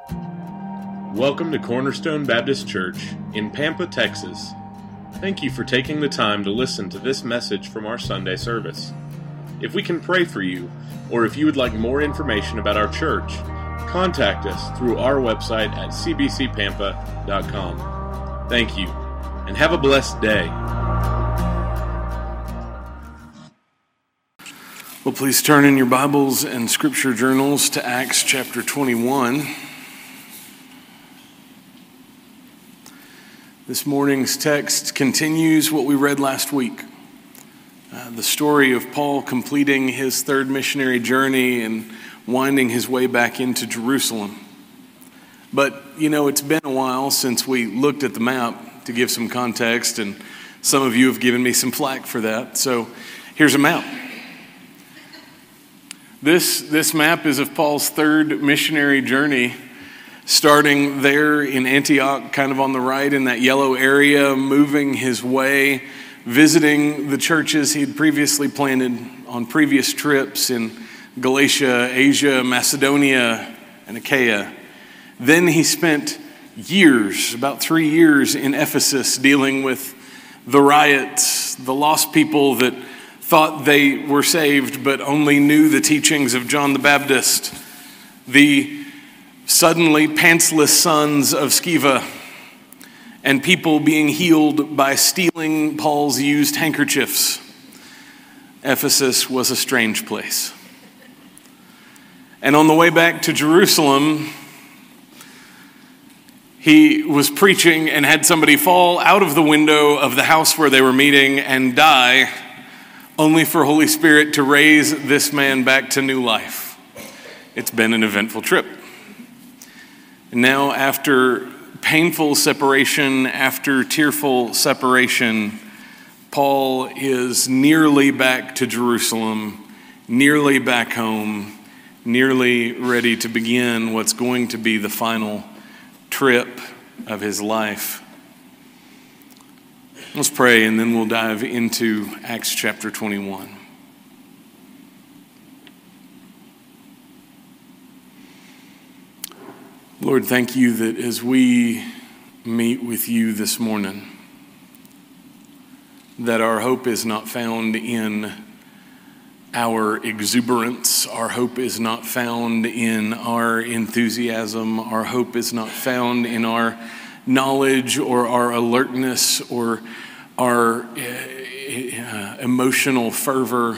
Welcome to Cornerstone Baptist Church in Pampa, Texas. Thank you for taking the time to listen to this message from our Sunday service. If we can pray for you, or if you would like more information about our church, contact us through our website at cbcpampa.com. Thank you, and have a blessed day. Well, please turn in your Bibles and Scripture journals to Acts chapter 21. This morning's text continues what we read last week. The story of Paul completing his third missionary journey and winding his way back into Jerusalem. But, it's been a while since we looked at the map to give some context, and some of you have given me some flack for that. So here's a map. This map is of Paul's third missionary journey, starting there in Antioch, kind of on the right in that yellow area, moving his way, visiting the churches he'd previously planted on previous trips in Galatia, Asia, Macedonia, and Achaia. Then he spent years, about 3 years in Ephesus, dealing with the riots, the lost people that thought they were saved but only knew the teachings of John the Baptist, the suddenly pantsless sons of Sceva, and people being healed by stealing Paul's used handkerchiefs. Ephesus was a strange place. And on the way back to Jerusalem, he was preaching and had somebody fall out of the window of the house where they were meeting and die, only for Holy Spirit to raise this man back to new life. It's been an eventful trip. Now, after painful separation, after tearful separation, Paul is nearly back to Jerusalem, nearly back home, nearly ready to begin what's going to be the final trip of his life. Let's pray, and then we'll dive into Acts chapter 21. Lord, thank you that as we meet with you this morning, that our hope is not found in our exuberance. Our hope is not found in our enthusiasm. Our hope is not found in our knowledge or our alertness or our emotional fervor.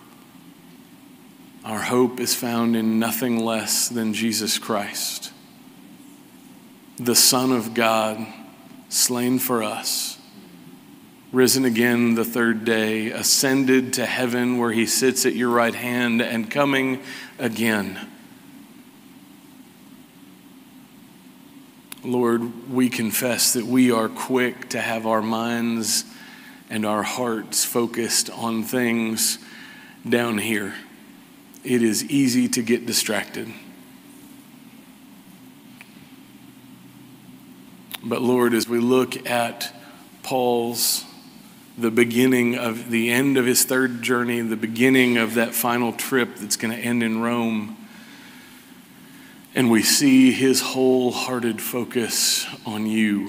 Our hope is found in nothing less than Jesus Christ, the Son of God, slain for us, risen again the third day, ascended to heaven where he sits at your right hand, and coming again. Lord, we confess that we are quick to have our minds and our hearts focused on things down here. It is easy to get distracted. But Lord, as we look at Paul's, the beginning of the end of his third journey, the beginning of that final trip that's going to end in Rome, and we see his wholehearted focus on you,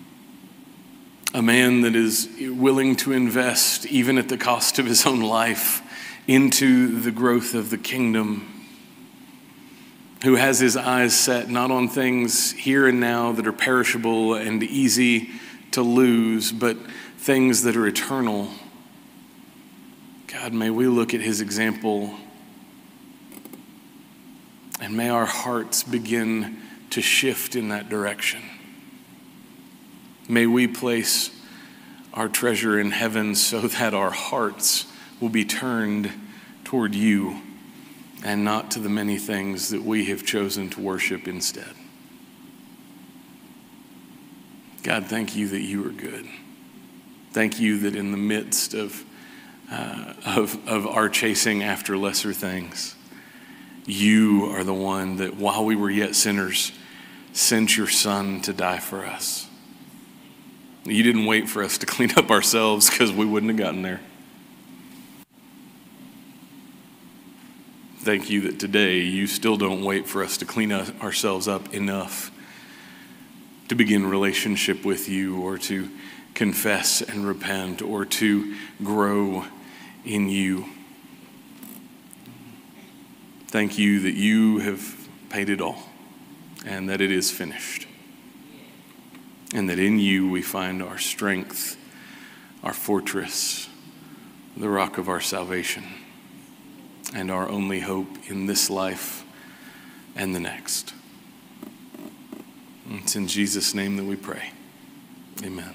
a man that is willing to invest, even at the cost of his own life, into the growth of the kingdom, who has his eyes set not on things here and now that are perishable and easy to lose, but things that are eternal. God, may we look at his example, and may our hearts begin to shift in that direction. May we place our treasure in heaven so that our hearts will be turned toward you and not to the many things that we have chosen to worship instead. God, thank you that you are good. Thank you that in the midst of our chasing after lesser things, you are the one that while we were yet sinners, sent your Son to die for us. You didn't wait for us to clean up ourselves because we wouldn't have gotten there. Thank you that today you still don't wait for us to clean ourselves up enough to begin relationship with you, or to confess and repent, or to grow in you. Thank you that you have paid it all, and that it is finished, and that in you we find our strength, our fortress, the rock of our salvation, and our only hope in this life and the next. It's in Jesus' name that we pray. Amen.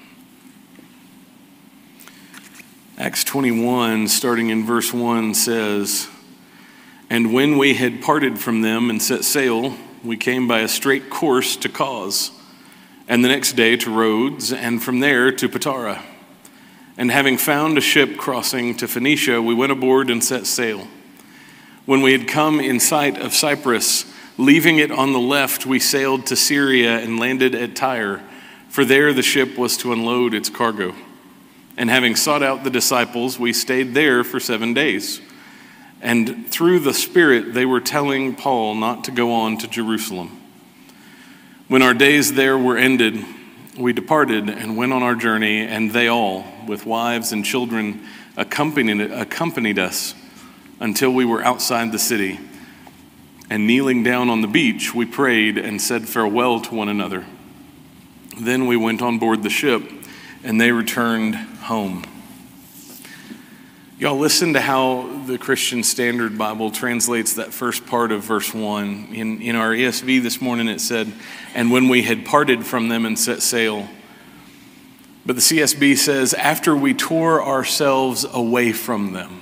Acts 21, starting in verse 1, says, "And when we had parted from them and set sail, we came by a straight course to Cos, and the next day to Rhodes, and from there to Patara. And having found a ship crossing to Phoenicia, we went aboard and set sail. When we had come in sight of Cyprus, leaving it on the left, we sailed to Syria and landed at Tyre, for there the ship was to unload its cargo. And having sought out the disciples, we stayed there for 7 days. And through the Spirit, they were telling Paul not to go on to Jerusalem. When our days there were ended, we departed and went on our journey, and they all, with wives and children, accompanied us until we were outside the city. And kneeling down on the beach, we prayed and said farewell to one another. Then we went on board the ship, and they returned home." Y'all, listen to how the Christian Standard Bible translates that first part of verse 1. In our ESV this morning it said, "And when we had parted from them and set sail." But the CSB says, "after we tore ourselves away from them."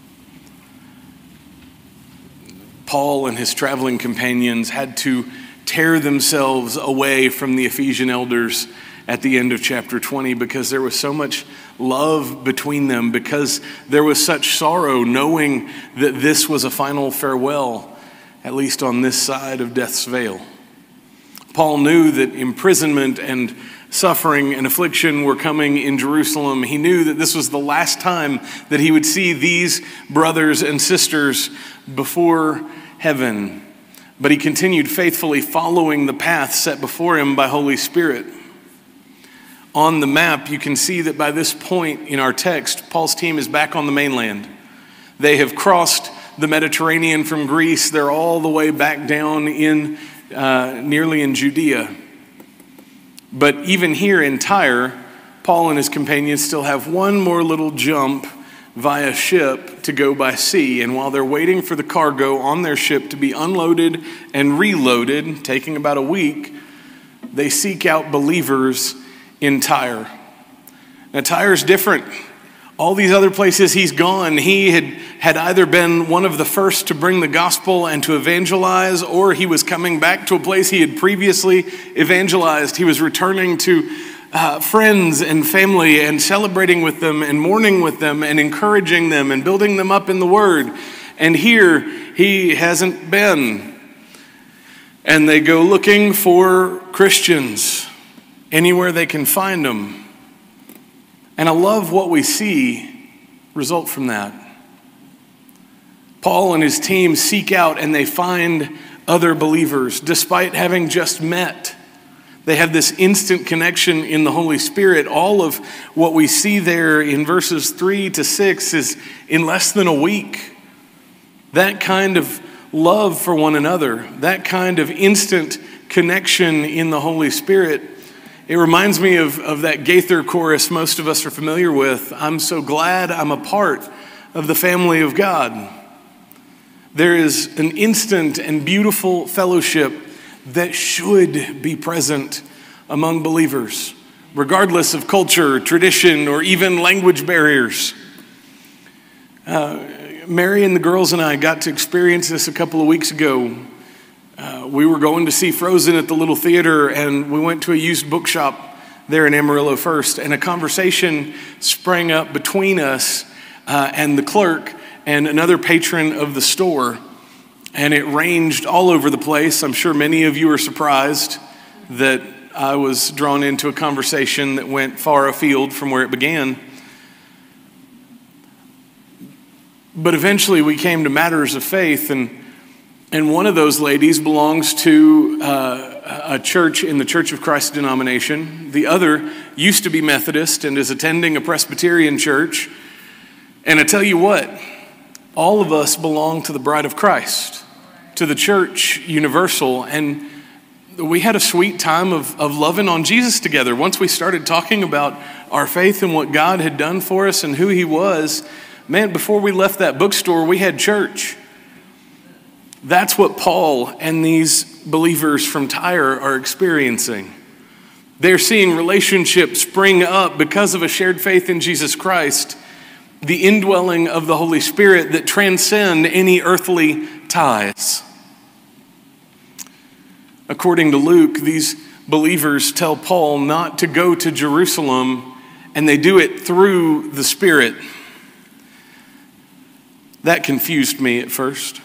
Paul and his traveling companions had to tear themselves away from the Ephesian elders at the end of chapter 20 because there was so much love between them, because there was such sorrow knowing that this was a final farewell, at least on this side of death's veil. Paul knew that imprisonment and suffering and affliction were coming in Jerusalem. He knew that this was the last time that he would see these brothers and sisters before heaven. But he continued faithfully following the path set before him by Holy Spirit. On the map, you can see that by this point in our text, Paul's team is back on the mainland. They have crossed the Mediterranean from Greece. They're all the way back down in nearly in Judea. But even here in Tyre, Paul and his companions still have one more little jump via ship to go by sea. And while they're waiting for the cargo on their ship to be unloaded and reloaded, taking about a week, they seek out believers in Tyre. Now, Tyre's different. All these other places he's gone, he had either been one of the first to bring the gospel and to evangelize, or he was coming back to a place he had previously evangelized. He was returning to friends and family and celebrating with them and mourning with them and encouraging them and building them up in the word. And here he hasn't been. And they go looking for Christians anywhere they can find them. And I love what we see result from that. Paul and his team seek out and they find other believers despite having just met. They have this instant connection in the Holy Spirit. All of what we see there in verses 3 to 6 is in less than a week. That kind of love for one another, that kind of instant connection in the Holy Spirit. It reminds me of that Gaither chorus most of us are familiar with. I'm so glad I'm a part of the family of God. There is an instant and beautiful fellowship that should be present among believers, regardless of culture, tradition, or even language barriers. Mary and the girls and I got to experience this a couple of weeks ago. We were going to see Frozen at the little theater, and we went to a used bookshop there in Amarillo first, and a conversation sprang up between us and the clerk and another patron of the store, and it ranged all over the place. I'm sure many of you are surprised that I was drawn into a conversation that went far afield from where it began. But eventually we came to matters of faith, and one of those ladies belongs to a church in the Church of Christ denomination. The other used to be Methodist and is attending a Presbyterian church. And I tell you what, all of us belong to the bride of Christ, to the church universal. And we had a sweet time of loving on Jesus together. Once we started talking about our faith and what God had done for us and who he was, man, before we left that bookstore, we had church. That's what Paul and these believers from Tyre are experiencing. They're seeing relationships spring up because of a shared faith in Jesus Christ, the indwelling of the Holy Spirit that transcend any earthly ties. According to Luke, these believers tell Paul not to go to Jerusalem, and they do it through the Spirit. That confused me at first.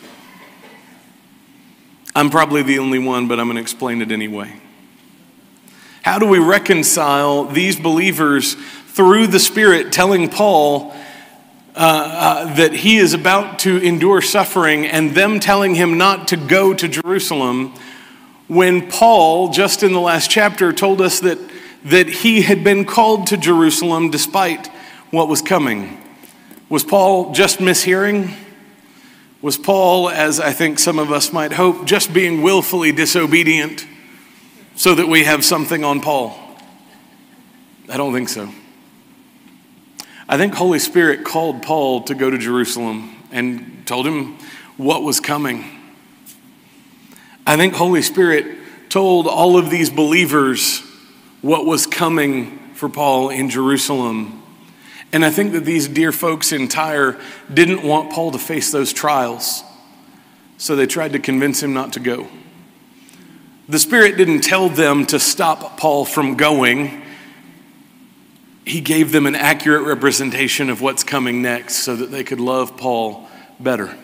I'm probably the only one, but I'm going to explain it anyway. How do we reconcile these believers through the Spirit telling Paul that he is about to endure suffering and them telling him not to go to Jerusalem, when Paul, just in the last chapter, told us that he had been called to Jerusalem despite what was coming? Was Paul just mishearing? Was Paul, as I think some of us might hope, just being willfully disobedient so that we have something on Paul? I don't think so. I think Holy Spirit called Paul to go to Jerusalem and told him what was coming. I think Holy Spirit told all of these believers what was coming for Paul in Jerusalem. And I think that these dear folks in Tyre didn't want Paul to face those trials, so they tried to convince him not to go. The Spirit didn't tell them to stop Paul from going. He gave them an accurate representation of what's coming next so that they could love Paul better.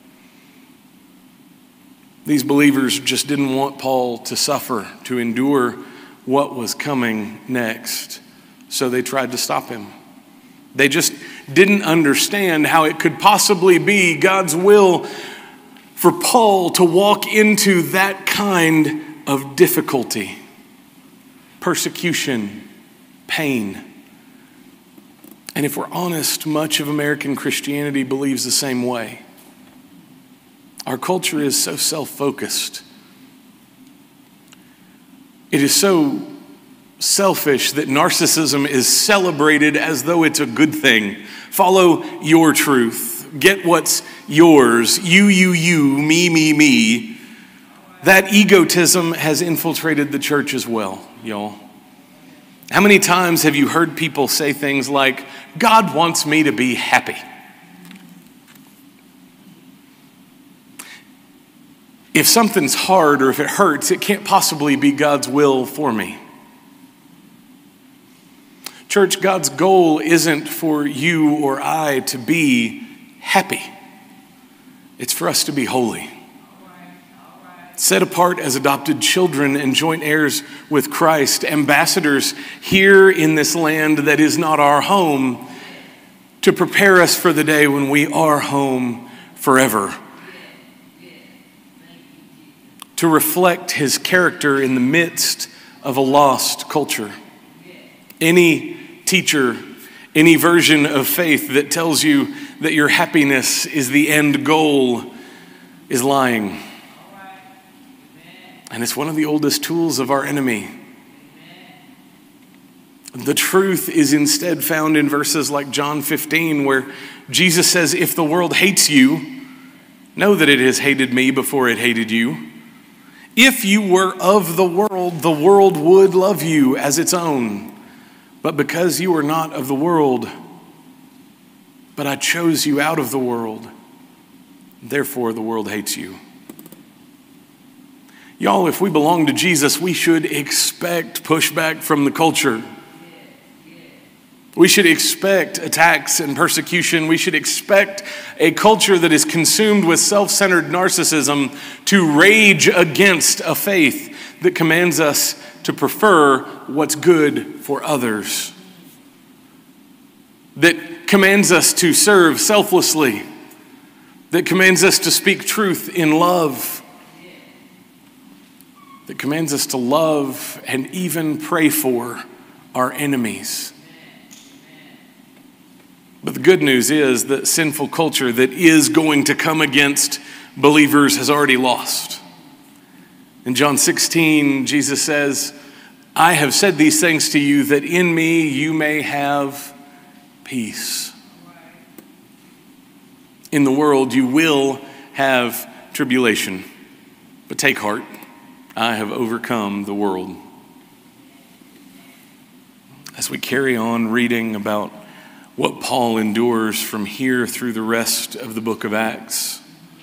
These believers just didn't want Paul to suffer, to endure what was coming next, so they tried to stop him. They just didn't understand how it could possibly be God's will for Paul to walk into that kind of difficulty, persecution, pain. And if we're honest, much of American Christianity believes the same way. Our culture is so self-focused. It is so selfish that narcissism is celebrated as though it's a good thing. Follow your truth. Get what's yours. You, me. That egotism has infiltrated the church as well, y'all. How many times have you heard people say things like, God wants me to be happy? If something's hard or if it hurts, it can't possibly be God's will for me. Church, God's goal isn't for you or I to be happy. It's for us to be holy. Set apart as adopted children and joint heirs with Christ, ambassadors here in this land that is not our home, to prepare us for the day when we are home forever. To reflect his character in the midst of a lost culture. Any teacher, any version of faith that tells you that your happiness is the end goal is lying. And it's one of the oldest tools of our enemy. The truth is instead found in verses like John 15, where Jesus says, if the world hates you, know that it has hated me before it hated you. If you were of the world would love you as its own. But because you are not of the world, but I chose you out of the world, therefore the world hates you. Y'all, if we belong to Jesus, we should expect pushback from the culture. We should expect attacks and persecution. We should expect a culture that is consumed with self-centered narcissism to rage against a faith that commands us to prefer what's good for others, that commands us to serve selflessly that commands us to speak truth in love, that commands us to love and even pray for our enemies. But the good news is that sinful culture that is going to come against believers has already lost. In John 16, Jesus says, I have said these things to you that in me you may have peace. In the world you will have tribulation, but take heart, I have overcome the world. As we carry on reading about what Paul endures from here through the rest of the book of Acts,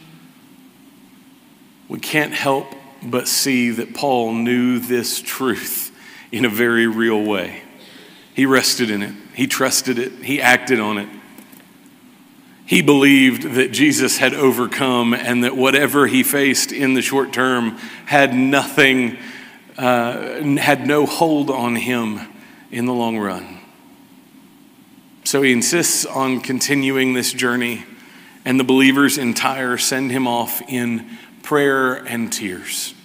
we can't help but see that Paul knew this truth in a very real way. He rested in it. He trusted it. He acted on it. He believed that Jesus had overcome and that whatever he faced in the short term had no hold on him in the long run. So he insists on continuing this journey, and the believers in Tyre send him off in prayer and tears.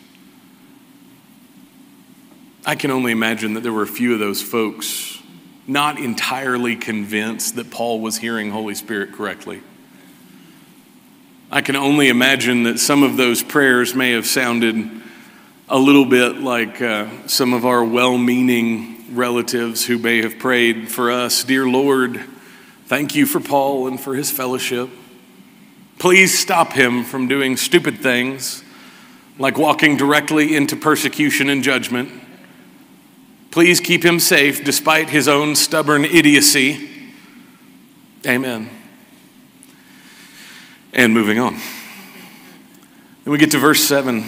I can only imagine that there were a few of those folks not entirely convinced that Paul was hearing Holy Spirit correctly. I can only imagine that some of those prayers may have sounded a little bit like some of our well-meaning relatives who may have prayed for us. Dear Lord, thank you for Paul and for his fellowship. Please stop him from doing stupid things like walking directly into persecution and judgment. Please keep him safe despite his own stubborn idiocy. Amen. And moving on. Then we get to verse 7.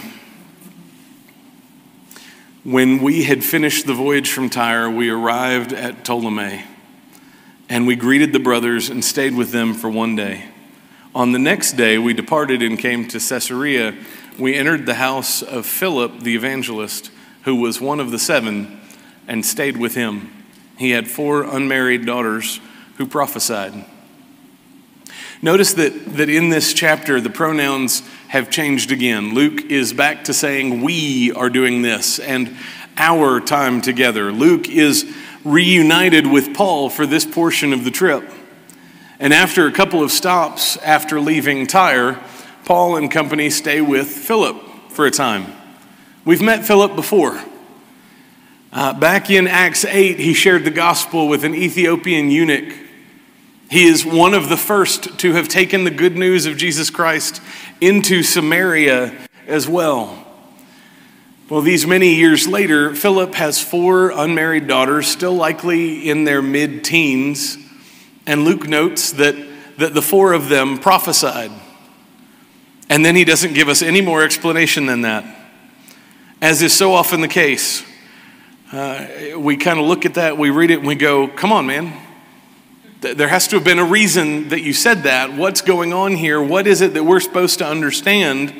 When we had finished the voyage from Tyre, we arrived at Ptolemy, and we greeted the brothers and stayed with them for one day. On the next day, we departed and came to Caesarea. We entered the house of Philip the evangelist, who was one of the 7, and stayed with him. He had 4 unmarried daughters who prophesied. Notice that in this chapter, the pronouns have changed again. Luke is back to saying, we are doing this, and our time together. Luke is reunited with Paul for this portion of the trip. And after a couple of stops after leaving Tyre, Paul and company stay with Philip for a time. We've met Philip before. Back in Acts 8, he shared the gospel with an Ethiopian eunuch. He is one of the first to have taken the good news of Jesus Christ into Samaria as well. Well, these many years later, Philip has 4 unmarried daughters, still likely in their mid-teens, and Luke notes that the 4 of them prophesied. And then he doesn't give us any more explanation than that. As is so often the case, we kind of look at that, we read it, and we go, come on, man. There has to have been a reason that you said that. What's going on here? What is it that we're supposed to understand?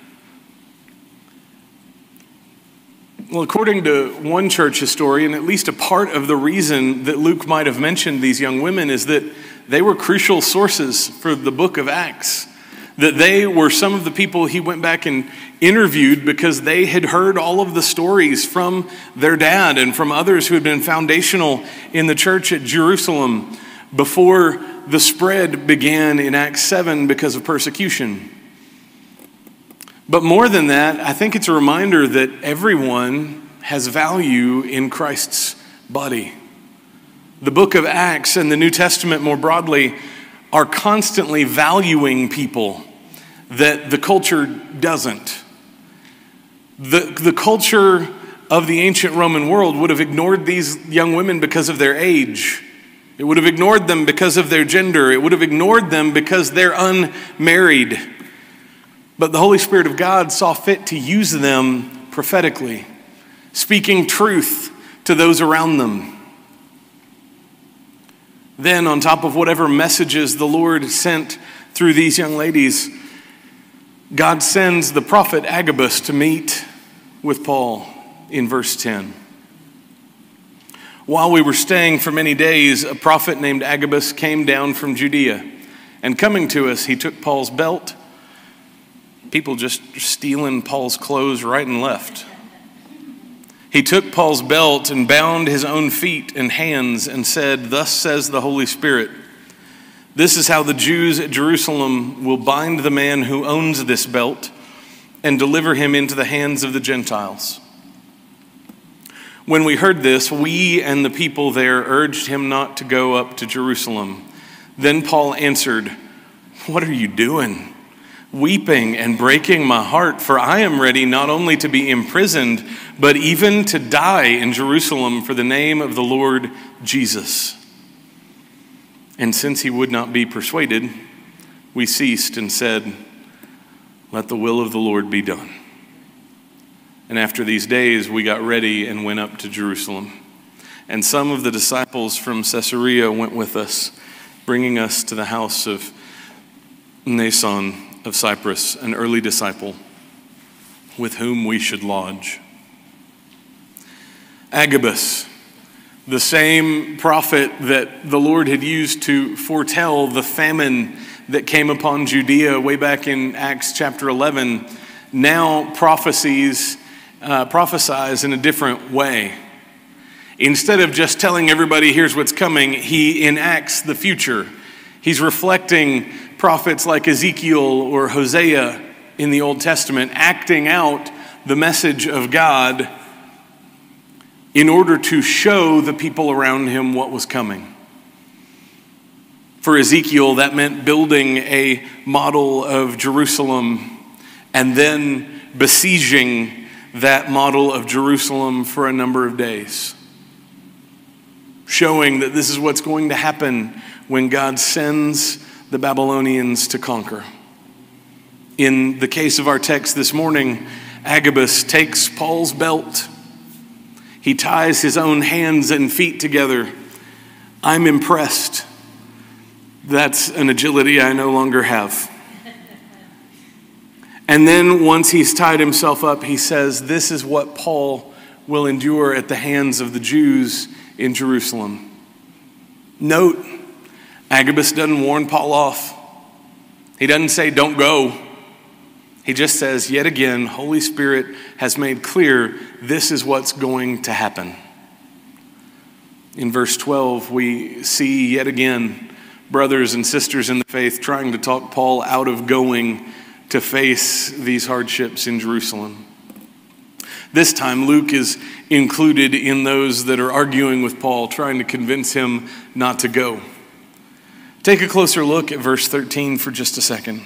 Well, according to one church historian, at least a part of the reason that Luke might have mentioned these young women is that they were crucial sources for the book of Acts. That they were some of the people he went back and interviewed because they had heard all of the stories from their dad and from others who had been foundational in the church at Jerusalem before the spread began in Acts 7 because of persecution. But more than that, I think it's a reminder that everyone has value in Christ's body. The book of Acts and the New Testament more broadly are constantly valuing people that the culture doesn't. The culture of the ancient Roman world would have ignored these young women because of their age. It would have ignored them because of their gender. It would have ignored them because they're unmarried. But the Holy Spirit of God saw fit to use them prophetically, speaking truth to those around them. Then, on top of whatever messages the Lord sent through these young ladies, God sends the prophet Agabus to meet with Paul in verse 10. While we were staying for many days, a prophet named Agabus came down from Judea. And coming to us, he took Paul's belt. People just stealing Paul's clothes right and left. He took Paul's belt and bound his own feet and hands and said, "Thus says the Holy Spirit, this is how the Jews at Jerusalem will bind the man who owns this belt and deliver him into the hands of the Gentiles." When we heard this, we and the people there urged him not to go up to Jerusalem. Then Paul answered, "What are you doing? Weeping and breaking my heart, for I am ready not only to be imprisoned, but even to die in Jerusalem for the name of the Lord Jesus." And since he would not be persuaded, we ceased and said, "Let the will of the Lord be done." And after these days, we got ready and went up to Jerusalem. And some of the disciples from Caesarea went with us, bringing us to the house of Mnason of Cyprus, an early disciple, with whom we should lodge. Agabus, the same prophet that the Lord had used to foretell the famine that came upon Judea way back in Acts chapter 11, now prophesies in a different way. Instead of just telling everybody, here's what's coming, he enacts the future. He's reflecting prophets like Ezekiel or Hosea in the Old Testament, acting out the message of God in order to show the people around him what was coming. For Ezekiel, that meant building a model of Jerusalem and then besieging that model of Jerusalem for a number of days, showing that this is what's going to happen when God sends the Babylonians to conquer. In the case of our text this morning, Agabus takes Paul's belt. He ties his own hands and feet together. I'm impressed. That's an agility I no longer have. And then once he's tied himself up, he says, this is what Paul will endure at the hands of the Jews in Jerusalem. Note, Agabus doesn't warn Paul off. He doesn't say, don't go. He just says, yet again, Holy Spirit has made clear this is what's going to happen. In verse 12, we see yet again brothers and sisters in the faith trying to talk Paul out of going to face these hardships in Jerusalem. This time, Luke is included in those that are arguing with Paul, trying to convince him not to go. Take a closer look at verse 13 for just a second.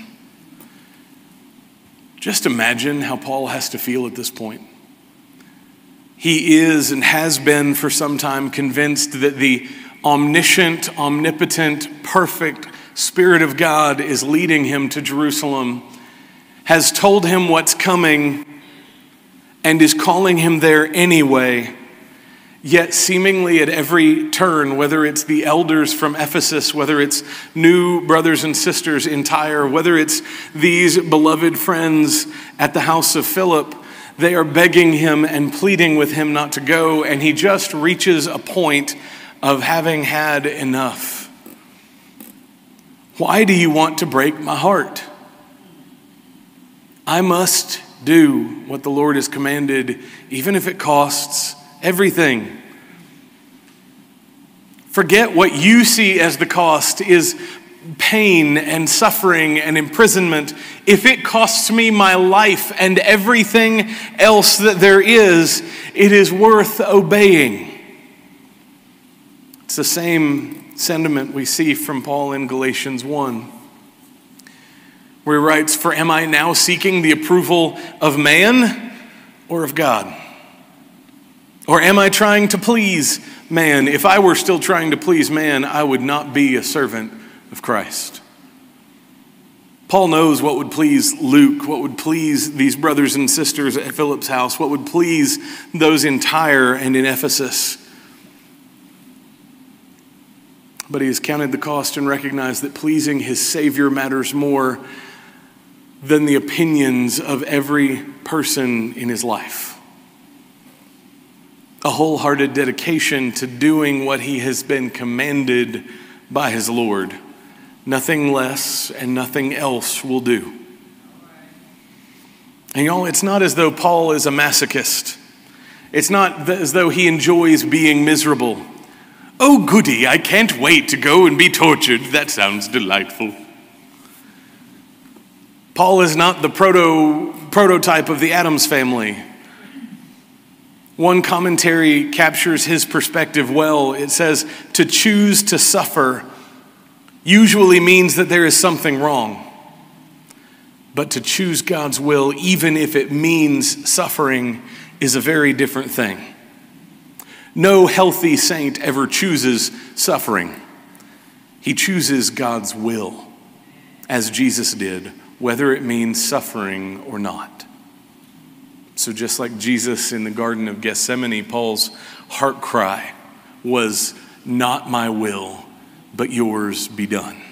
Just imagine how Paul has to feel at this point. He is and has been for some time convinced that the omniscient, omnipotent, perfect Spirit of God is leading him to Jerusalem, has told him what's coming, and is calling him there anyway. Yet seemingly at every turn, whether it's the elders from Ephesus, whether it's new brothers and sisters in Tyre, whether it's these beloved friends at the house of Philip, they are begging him and pleading with him not to go, and he just reaches a point of having had enough. Why do you want to break my heart? I must do what the Lord has commanded, even if it costs everything. Forget what you see as the cost is pain and suffering and imprisonment. If it costs me my life and everything else that there is, it is worth obeying. It's the same sentiment we see from Paul in Galatians 1, where he writes, "For am I now seeking the approval of man or of God? Or am I trying to please man? If I were still trying to please man, I would not be a servant of Christ." Paul knows what would please Luke, what would please these brothers and sisters at Philip's house, what would please those in Tyre and in Ephesus. But he has counted the cost and recognized that pleasing his Savior matters more than the opinions of every person in his life. A wholehearted dedication to doing what he has been commanded by his Lord, Nothing less and nothing else will do. And y'all, it's not as though Paul is a masochist. It's not as though he enjoys being miserable. Oh, goody, I can't wait to go and be tortured. That sounds delightful. Paul is not the prototype of the Addams family. One commentary captures his perspective well. It says, to choose to suffer usually means that there is something wrong. But to choose God's will, even if it means suffering, is a very different thing. No healthy saint ever chooses suffering. He chooses God's will, as Jesus did, whether it means suffering or not. So just like Jesus in the Garden of Gethsemane, Paul's heart cry was, not my will, but yours be done.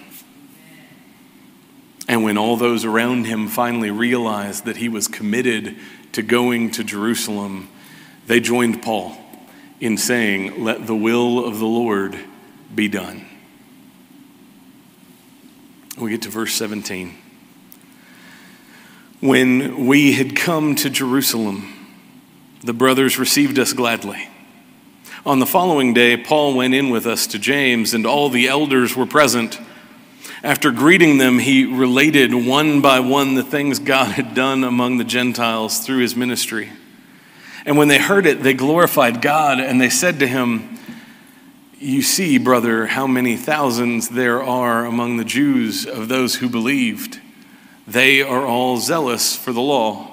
And when all those around him finally realized that he was committed to going to Jerusalem, they joined Paul in saying, let the will of the Lord be done. We get to verse 17. When we had come to Jerusalem, the brothers received us gladly. On the following day, Paul went in with us to James, and all the elders were present. After greeting them, he related one by one the things God had done among the Gentiles through his ministry. And when they heard it, they glorified God, and they said to him, you see, brother, how many thousands there are among the Jews of those who believed. They are all zealous for the law.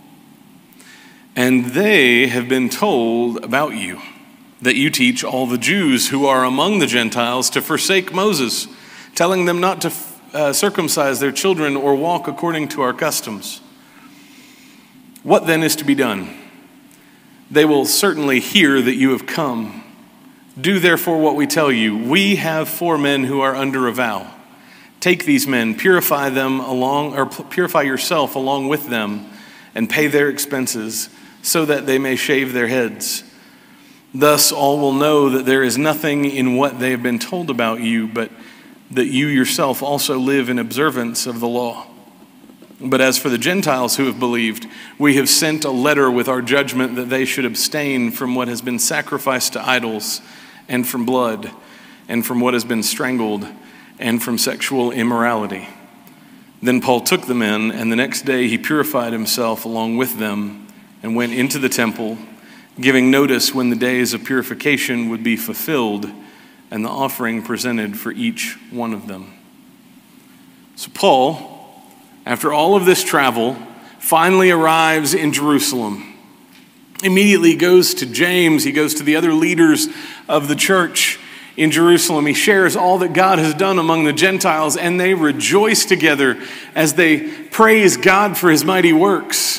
And they have been told about you, that you teach all the Jews who are among the Gentiles to forsake Moses, telling them not to circumcise their children or walk according to our customs. What then is to be done? They will certainly hear that you have come. Do therefore what we tell you. We have 4 men who are under a vow. Take these men, purify yourself along with them, and pay their expenses, so that they may shave their heads. Thus all will know that there is nothing in what they have been told about you, but that you yourself also live in observance of the law. But as for the Gentiles who have believed, we have sent a letter with our judgment that they should abstain from what has been sacrificed to idols, and from blood, and from what has been strangled, and from sexual immorality. Then Paul took the men, and the next day he purified himself along with them, and went into the temple, giving notice when the days of purification would be fulfilled, and the offering presented for each one of them. So Paul, after all of this travel, finally arrives in Jerusalem. Immediately goes to James, he goes to the other leaders of the church in Jerusalem. He shares all that God has done among the Gentiles, and they rejoice together as they praise God for his mighty works.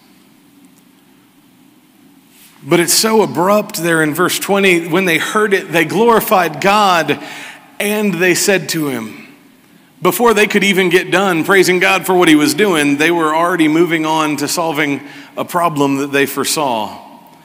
But it's so abrupt there in verse 20. When they heard it, they glorified God, and they said to him. Before they could even get done praising God for what he was doing, they were already moving on to solving a problem that they foresaw.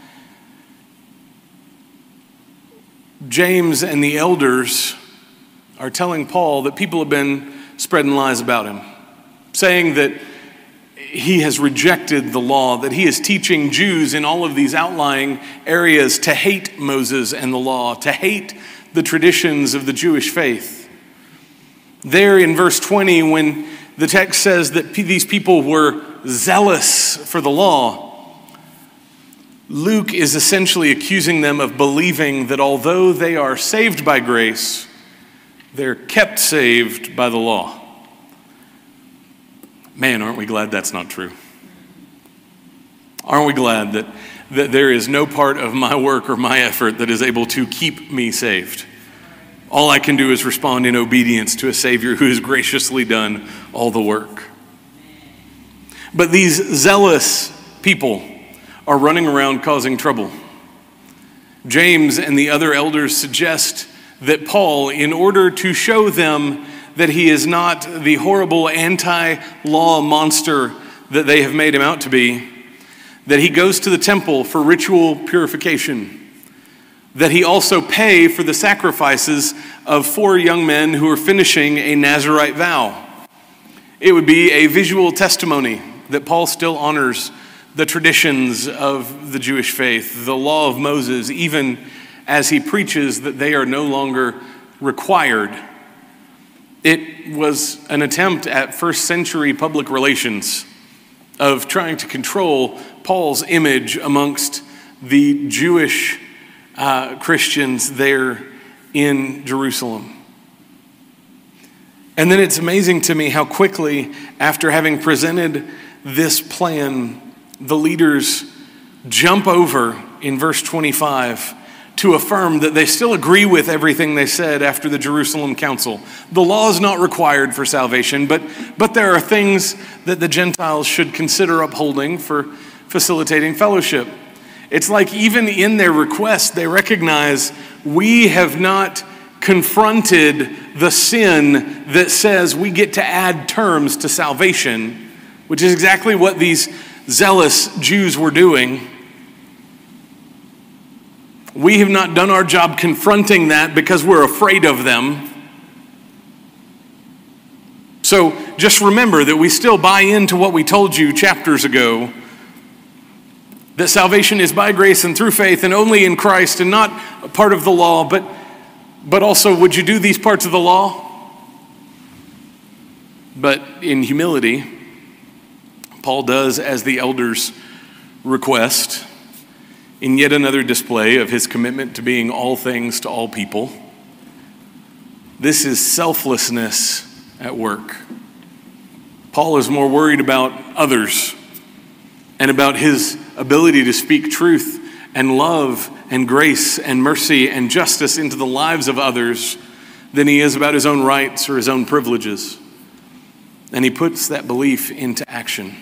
James and the elders are telling Paul that people have been spreading lies about him, saying that he has rejected the law, that he is teaching Jews in all of these outlying areas to hate Moses and the law, to hate the traditions of the Jewish faith. There in verse 20, when the text says that these people were zealous for the law, Luke is essentially accusing them of believing that although they are saved by grace, they're kept saved by the law. Man, aren't we glad that's not true? Aren't we glad that there is no part of my work or my effort that is able to keep me saved? All I can do is respond in obedience to a Savior who has graciously done all the work. But these zealous people are running around causing trouble. James and the other elders suggest that Paul, in order to show them that he is not the horrible anti-law monster that they have made him out to be, that he goes to the temple for ritual purification. that he also pay for the sacrifices of 4 young men who are finishing a Nazirite vow. It would be a visual testimony that Paul still honors the traditions of the Jewish faith, the law of Moses, even as he preaches that they are no longer required. It was an attempt at first century public relations of trying to control Paul's image amongst the Jewish Christians there in Jerusalem. And then it's amazing to me how quickly, after having presented this plan, the leaders jump over in verse 25 to affirm that they still agree with everything they said after the Jerusalem Council. The law is not required for salvation, but there are things that the Gentiles should consider upholding for facilitating fellowship. It's like even in their request, they recognize we have not confronted the sin that says we get to add terms to salvation, which is exactly what these zealous Jews were doing. We have not done our job confronting that because we're afraid of them. So just remember that we still buy into what we told you chapters ago, that salvation is by grace and through faith and only in Christ and not a part of the law, but also, would you do these parts of the law? But in humility, Paul does as the elders request, in yet another display of his commitment to being all things to all people. This is selflessness at work. Paul is more worried about others and about his ability to speak truth and love and grace and mercy and justice into the lives of others than he is about his own rights or his own privileges. And he puts that belief into action.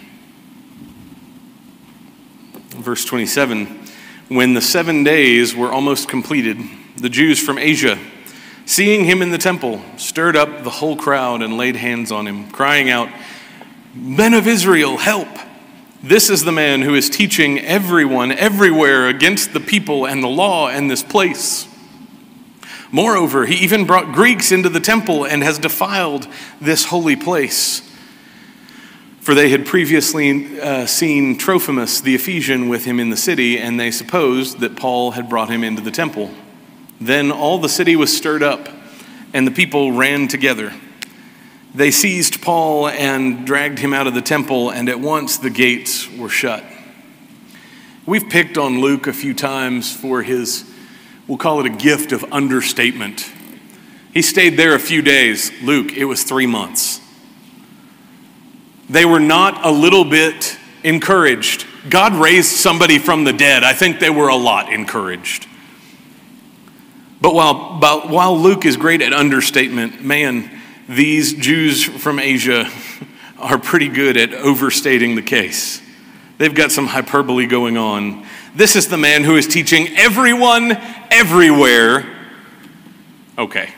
Verse 27, when the 7 days were almost completed, the Jews from Asia, seeing him in the temple, stirred up the whole crowd and laid hands on him, crying out, "Men of Israel, help! This is the man who is teaching everyone everywhere against the people and the law and this place. Moreover, he even brought Greeks into the temple and has defiled this holy place." For they had previously seen Trophimus the Ephesian with him in the city, and they supposed that Paul had brought him into the temple. Then all the city was stirred up, and the people ran together. They seized Paul and dragged him out of the temple, and at once the gates were shut. We've picked on Luke a few times for his, we'll call it a gift of understatement. He stayed there a few days. Luke, it was 3 months. They were not a little bit encouraged. God raised somebody from the dead. I think they were a lot encouraged. But while Luke is great at understatement, man, these Jews from Asia are pretty good at overstating the case. They've got some hyperbole going on. This is the man who is teaching everyone everywhere. Okay.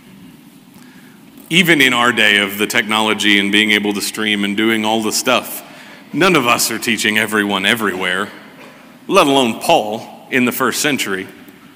Even in our day of the technology and being able to stream and doing all the stuff, none of us are teaching everyone everywhere, let alone Paul in the first century.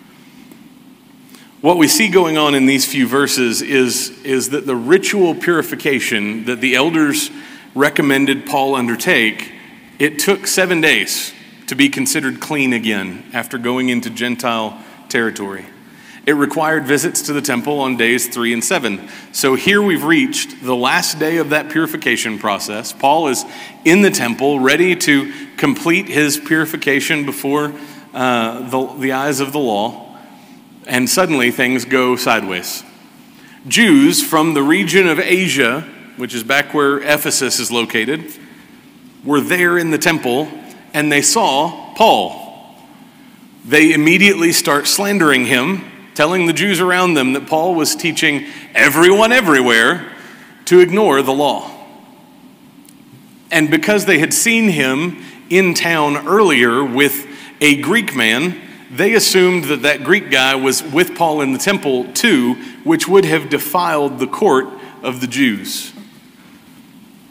What we see going on in these few verses is that the ritual purification that the elders recommended Paul undertake, it took 7 days to be considered clean again after going into Gentile territory. It required visits to the temple on days 3 and 7. So here we've reached the last day of that purification process. Paul is in the temple, ready to complete his purification before the eyes of the law. And suddenly things go sideways. Jews from the region of Asia, which is back where Ephesus is located, were there in the temple, and they saw Paul. They immediately start slandering him, telling the Jews around them that Paul was teaching everyone everywhere to ignore the law. And because they had seen him in town earlier with a Greek man, they assumed that that Greek guy was with Paul in the temple too, which would have defiled the court of the Jews.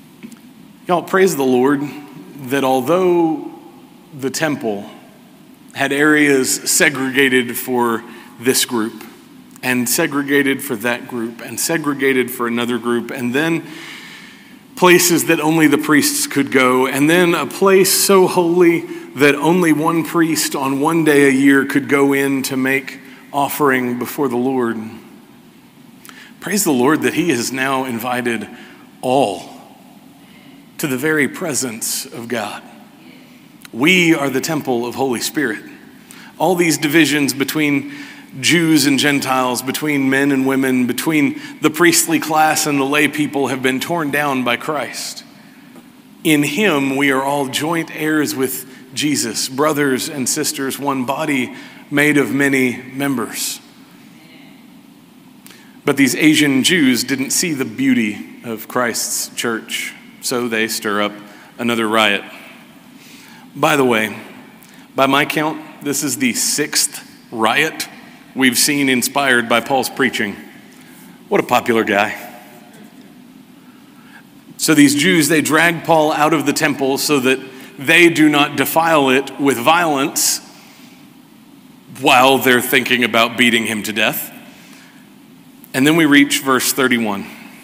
Y'all, praise the Lord that although the temple had areas segregated for this group, and segregated for that group, and segregated for another group, and then places that only the priests could go, and then a place so holy that only one priest on one day a year could go in to make offering before the Lord. Praise the Lord that he has now invited all to the very presence of God. We are the temple of Holy Spirit. All these divisions between Jews and Gentiles, between men and women, between the priestly class and the lay people have been torn down by Christ. In him, we are all joint heirs with Jesus, brothers and sisters, one body made of many members. But these Asian Jews didn't see the beauty of Christ's church, so they stir up another riot. By the way, by my count, this is the 6th riot we've seen inspired by Paul's preaching. What a popular guy. So these Jews, they drag Paul out of the temple so that they do not defile it with violence while they're thinking about beating him to death. And then we reach verse 31.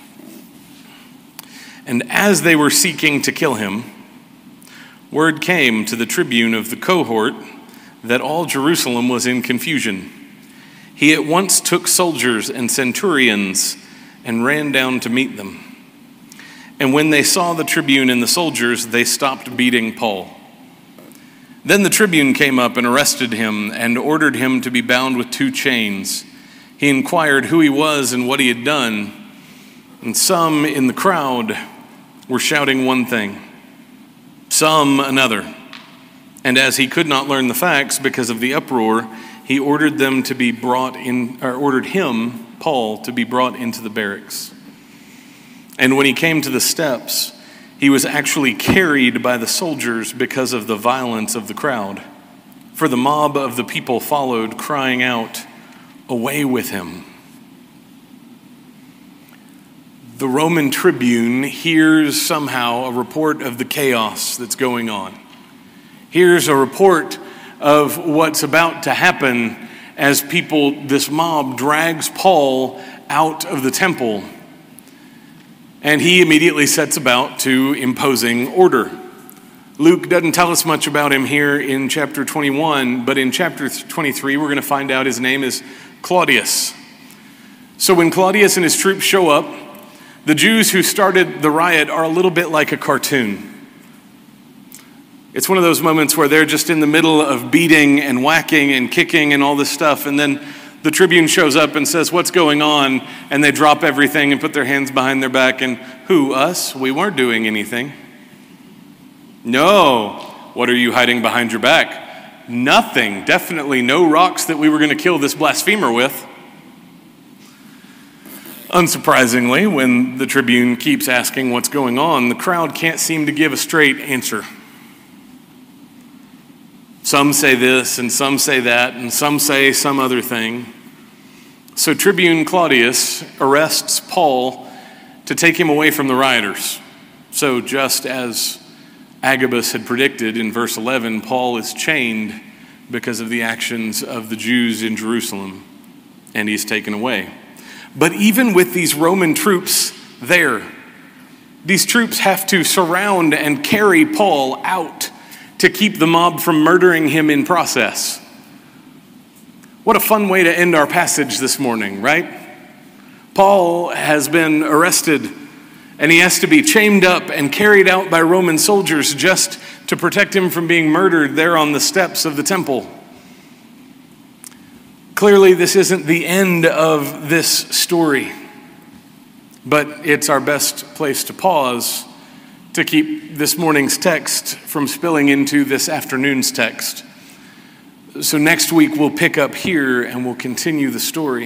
And as they were seeking to kill him, word came to the tribune of the cohort that all Jerusalem was in confusion. He at once took soldiers and centurions and ran down to meet them. And when they saw the tribune and the soldiers, they stopped beating Paul. Then the tribune came up and arrested him and ordered him to be bound with 2 chains. He inquired who he was and what he had done. And some in the crowd were shouting one thing, some another. And as he could not learn the facts because of the uproar, he ordered him, Paul, to be brought into the barracks. And when he came to the steps, he was actually carried by the soldiers because of the violence of the crowd. For the mob of the people followed, crying out, "Away with him." The Roman tribune hears somehow a report of the chaos that's going on. Here's a report of what's about to happen as this mob drags Paul out of the temple. And he immediately sets about to imposing order. Luke doesn't tell us much about him here in chapter 21, but in chapter 23, we're going to find out his name is Claudius. So when Claudius and his troops show up, the Jews who started the riot are a little bit like a cartoon. It's one of those moments where they're just in the middle of beating and whacking and kicking and all this stuff, and then the tribune shows up and says, "What's going on?" And they drop everything and put their hands behind their back and, "Who, us? We weren't doing anything." "No." "What are you hiding behind your back?" "Nothing. Definitely no rocks that we were going to kill this blasphemer with." Unsurprisingly, when the tribune keeps asking what's going on, the crowd can't seem to give a straight answer. Some say this, and some say that, and some say some other thing. So Tribune Claudius arrests Paul to take him away from the rioters. So just as Agabus had predicted in verse 11, Paul is chained because of the actions of the Jews in Jerusalem, and he's taken away. But even with these Roman troops there, these troops have to surround and carry Paul out to keep the mob from murdering him in process. What a fun way to end our passage this morning, right? Paul has been arrested, and he has to be chained up and carried out by Roman soldiers just to protect him from being murdered there on the steps of the temple. Clearly, this isn't the end of this story, but it's our best place to pause to keep this morning's text from spilling into this afternoon's text. So next week we'll pick up here and we'll continue the story.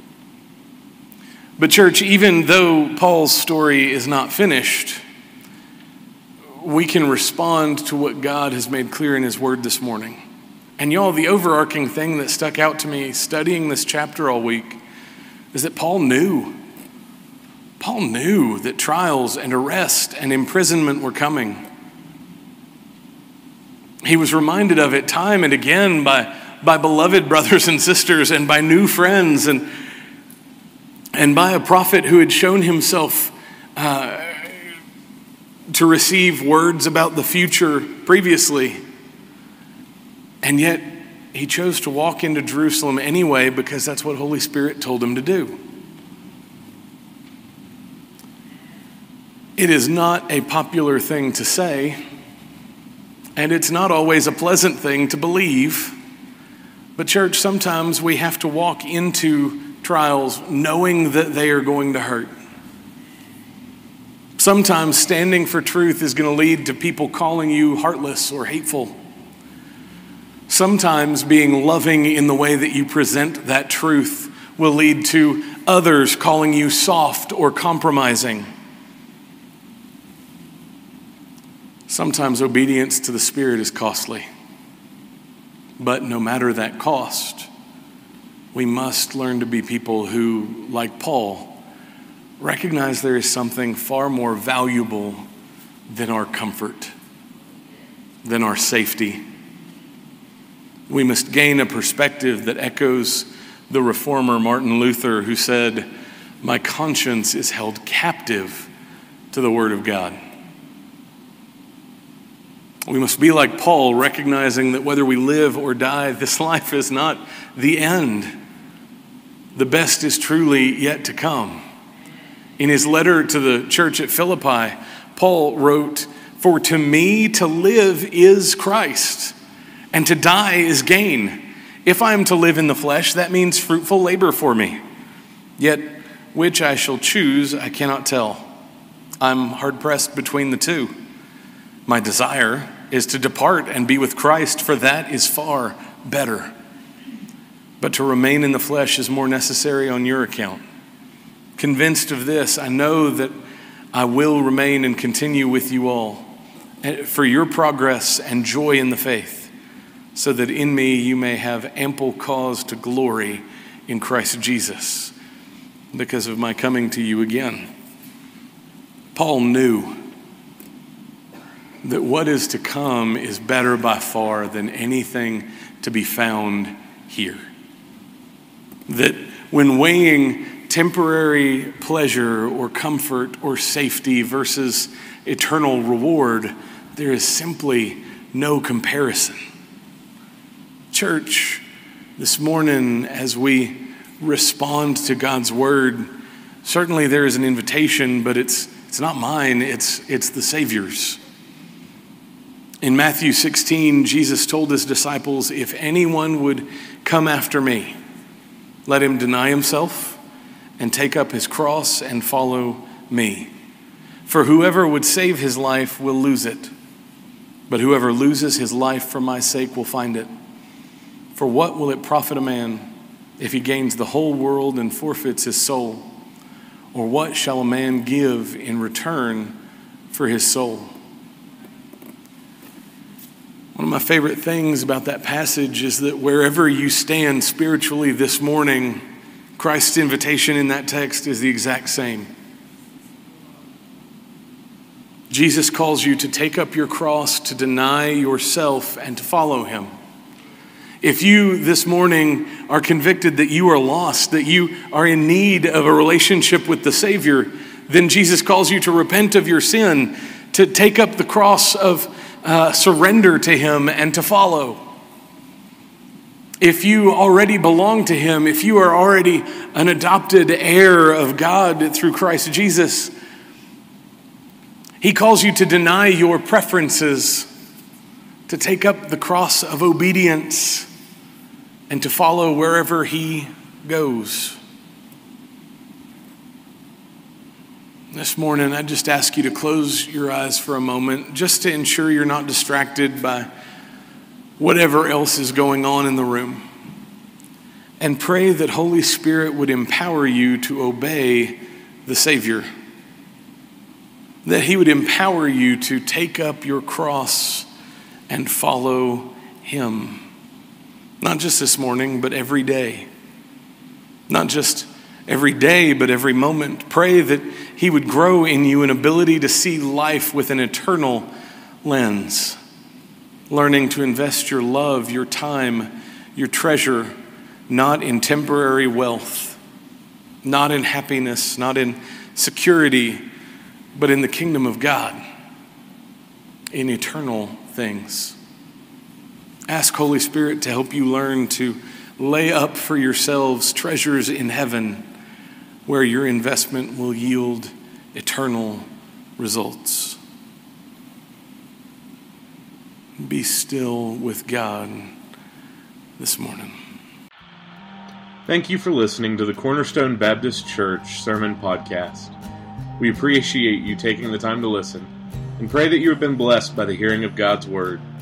But church, even though Paul's story is not finished, we can respond to what God has made clear in his word this morning. And y'all, the overarching thing that stuck out to me studying this chapter all week is that Paul knew that trials and arrest and imprisonment were coming. He was reminded of it time and again by beloved brothers and sisters and by new friends and by a prophet who had shown himself to receive words about the future previously. And yet he chose to walk into Jerusalem anyway because that's what Holy Spirit told him to do. It is not a popular thing to say, and it's not always a pleasant thing to believe. But church, sometimes we have to walk into trials knowing that they are going to hurt. Sometimes standing for truth is going to lead to people calling you heartless or hateful. Sometimes being loving in the way that you present that truth will lead to others calling you soft or compromising. Sometimes obedience to the Spirit is costly. But no matter that cost, we must learn to be people who, like Paul, recognize there is something far more valuable than our comfort, than our safety. We must gain a perspective that echoes the reformer Martin Luther, who said, "My conscience is held captive to the Word of God." We must be like Paul, recognizing that whether we live or die, this life is not the end. The best is truly yet to come. In his letter to the church at Philippi, Paul wrote, "For to me to live is Christ, and to die is gain. If I am to live in the flesh, that means fruitful labor for me. Yet which I shall choose, I cannot tell. I'm hard-pressed between the two. My desire is to depart and be with Christ, for that is far better. But to remain in the flesh is more necessary on your account. Convinced of this, I know that I will remain and continue with you all for your progress and joy in the faith, so that in me you may have ample cause to glory in Christ Jesus because of my coming to you again." Paul knew that what is to come is better by far than anything to be found here. That when weighing temporary pleasure or comfort or safety versus eternal reward, there is simply no comparison. Church, this morning as we respond to God's word, certainly there is an invitation, but it's not mine, it's the Savior's. In Matthew 16, Jesus told his disciples, "If anyone would come after me, let him deny himself and take up his cross and follow me. For whoever would save his life will lose it, but whoever loses his life for my sake will find it. For what will it profit a man if he gains the whole world and forfeits his soul? Or what shall a man give in return for his soul?" One of my favorite things about that passage is that wherever you stand spiritually this morning, Christ's invitation in that text is the exact same. Jesus calls you to take up your cross, to deny yourself, and to follow him. If you this morning are convicted that you are lost, that you are in need of a relationship with the Savior, then Jesus calls you to repent of your sin, to take up the cross of surrender to him and to follow. If you already belong to him, if you are already an adopted heir of God through Christ Jesus, he calls you to deny your preferences, to take up the cross of obedience, and to follow wherever he goes. This morning, I just ask you to close your eyes for a moment, just to ensure you're not distracted by whatever else is going on in the room. And pray that Holy Spirit would empower you to obey the Savior. That he would empower you to take up your cross and follow him. Not just this morning, but every day. Not just every day, but every moment. Pray that he would grow in you an ability to see life with an eternal lens. learning to invest your love, your time, your treasure, not in temporary wealth, not in happiness, not in security, but in the kingdom of God, in eternal things. Ask Holy Spirit to help you learn to lay up for yourselves treasures in heaven where your investment will yield eternal results. Be still with God this morning. Thank you for listening to the Cornerstone Baptist Church Sermon Podcast. We appreciate you taking the time to listen and pray that you have been blessed by the hearing of God's Word.